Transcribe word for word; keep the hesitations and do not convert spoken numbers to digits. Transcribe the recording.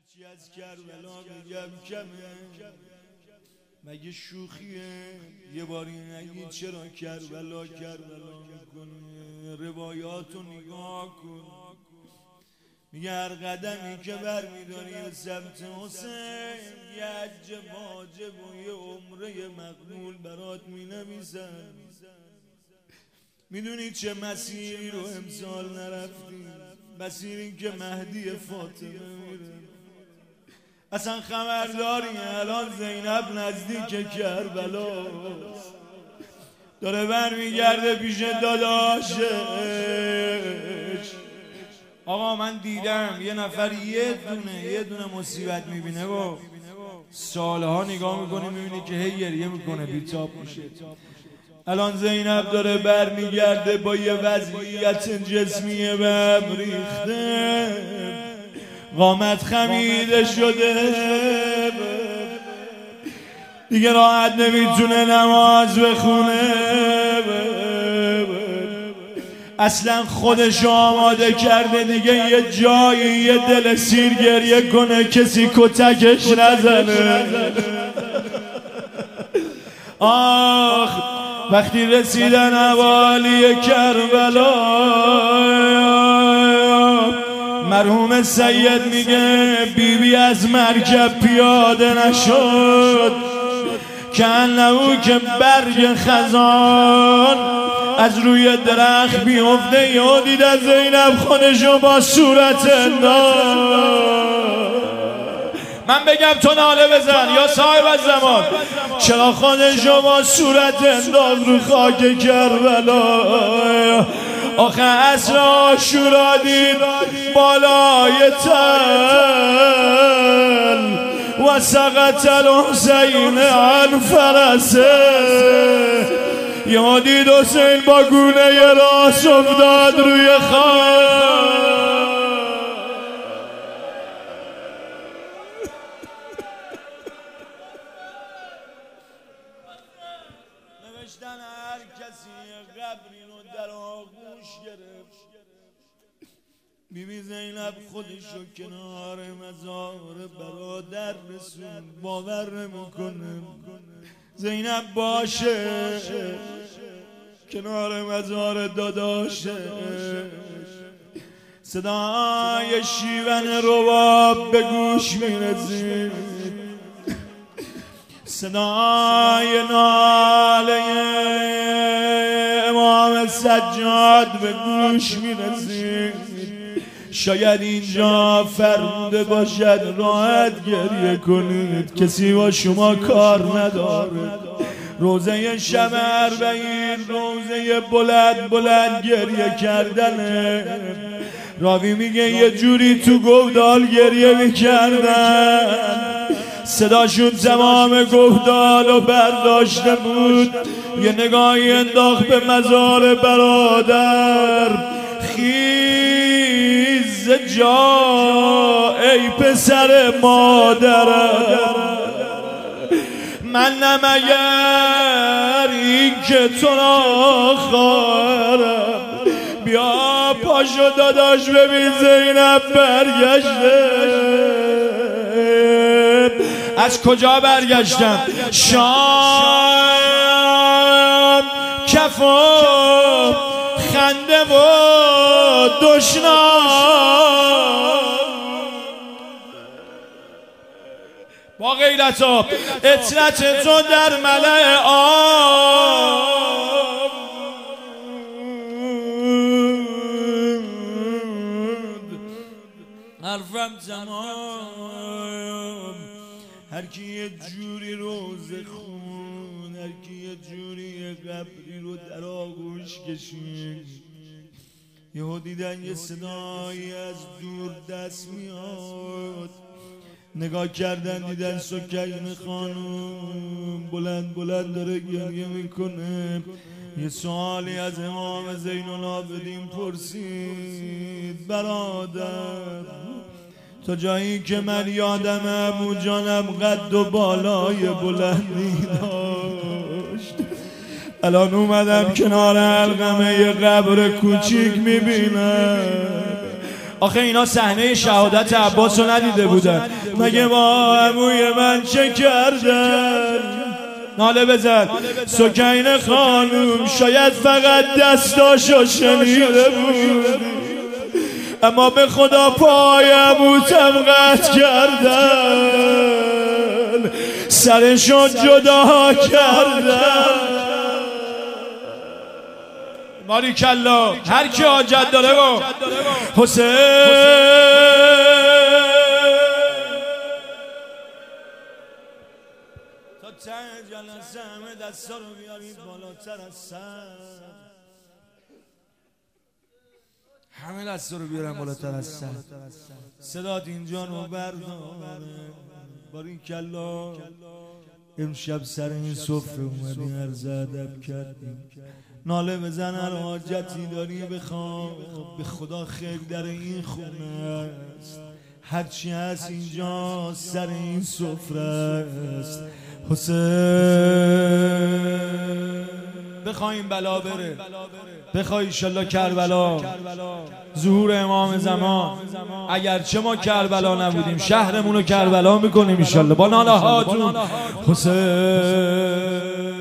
هرچی از کربلا میگم کمه، مگه شوخیه؟ یه باری نگی چرا کربلا کربلا میکنه؟ روایاتو نگاه کن، میگه هر قدمی که بر میداری به سمت حسین یه حج واجب و یه عمره مقبول برات مینویسن. میدونی چه مسیری رو امسال نرفتی؟ مسیری که مهدی فاطمه میره. اصلا خبرداری الان زینب نزدیک کربلاست، داره بر میگرده پیش داداشش. آقا من دیدم یه نفر یه دونه یه دونه مصیبت میبینه و سالها نگاه میکنه میبینه که هی گریه میکنه بیتاب میشه. الان زینب داره بر میگرده با یه وضعیت جسمی بهم ریخته، قامت خمیده شده، دیگه راحت نمیتونه نماز بخونه، اصلا خودش آماده کرده دیگه یه جایی یه دل سیر گریه کنه کسی کتکش نزنه. آخ وقتی رسیدن اوالی کربلا، مرحوم سید میگه بیبی بی از مرکب پیاده نشد که انهو که برگ خزان از روی درخت بیفته. یا دیدن زینب خودشو با صورت انداخت. من بگم تو ناله بزن یا صاحب الزمان، چرا خودشو با صورت انداخت رو خاک کربلا؟ آخه عصر عاشورا دید بالای تل و سقط الحسین عن فرسه. یا دید حسین با گونه راست افتاد روی خاک. نوشتن هر کسی قبری رو در آغوش گرفت. بی بی زینب خودشو کنار مزار برادر رسون، باور نمیکنه زینب باشه کنار مزار داداشه. صدای شیون رباب به گوش میرسید، صدای ناله امام سجاد به گوش میرسید. شاید اینجا فرموده باشد راحت گریه کنید، کسی با شما کار نداره. روزه شب اربعین روزه بلند بلند گریه کردنه. راوی میگه یه جوری تو گودال گریه میکردن، صداشون تمام گودال رو برداشته بود. یه نگاهی انداخت به مزار برادر، خیز جا ای پسر مادرم، من نمگر این که تو را خواهرم. بیا پاشو داداش ببین زینب برگشته. از کجا برگشتم؟ شام کفم خنده و دشنام با غیرت و اطرت تو در ملأ عام. حرفم تمام. هر کی یه جوری روزه خون، هر کی یه جوری قبری رو در آغوش کشید. یهو دیدن یه صدایی از دور دست میاد، نگاه کردن دیدن سکینه خانوم بلند بلند داره گریه میکنه. یه سوالی از امام زین العابدین پرسید، برادر تا جایی که من یادم ابو جانم قد و بالای بلندی داشت، الان اومدم کنار علقمه یه قبر کوچیک میبینم. آخه اینا صحنه شهادت عباس رو ندیده بودن. مگه ما عموی من چه کردن؟ ناله بزن سکینه خانوم، شاید فقط دستاشو شنیده بود، اما به خدا پای عموتم قطع کردن، سرشو جدا کردن. باریکلا، هر کی حاجت داره گو حسین تا ته جلسه همه دستا رو بیارید بالاتر از سر، همه دستا رو بیارن بالاتر از سر. صدات اینجا رو برداره. باریکلا، امشب سر این سفره اومدی عرض ادب کردیم. ناله بزن هر حاجتی داری بخواه، به خدا خیلی در این خونه است، هرچی هست اینجا سر این سفره است. حسین بخواه این بلا بره، بخواه ایشالله کربلا ظهور امام زمان، اگرچه ما کربلا نبودیم شهرمونو کربلا میکنیم ایشالله با ناله هاتون. حسین